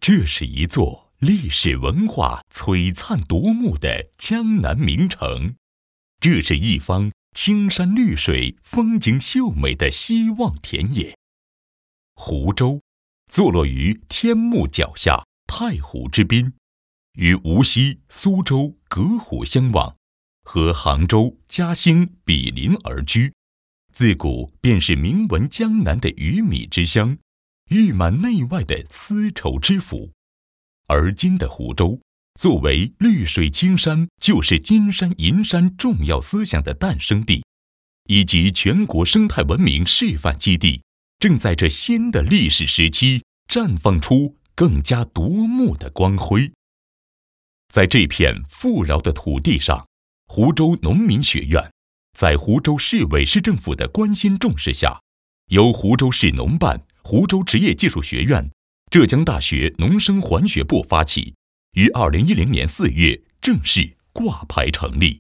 这是一座历史文化璀璨夺目的江南名城，这是一方青山绿水、风景秀美的希望田野。湖州坐落于天目脚下太湖之滨，与无锡、苏州隔湖相望，和杭州、嘉兴比邻而居，自古便是名闻江南的鱼米之乡，誉满内外的丝绸之府。而今的湖州，作为绿水青山就是金山银山重要思想的诞生地，以及全国生态文明示范基地，正在这新的历史时期绽放出更加夺目的光辉。在这片富饶的土地上，湖州农民学院在湖州市委市政府的关心重视下，由湖州市农办、湖州职业技术学院、浙江大学农生环学部发起，于2010年4月正式挂牌成立。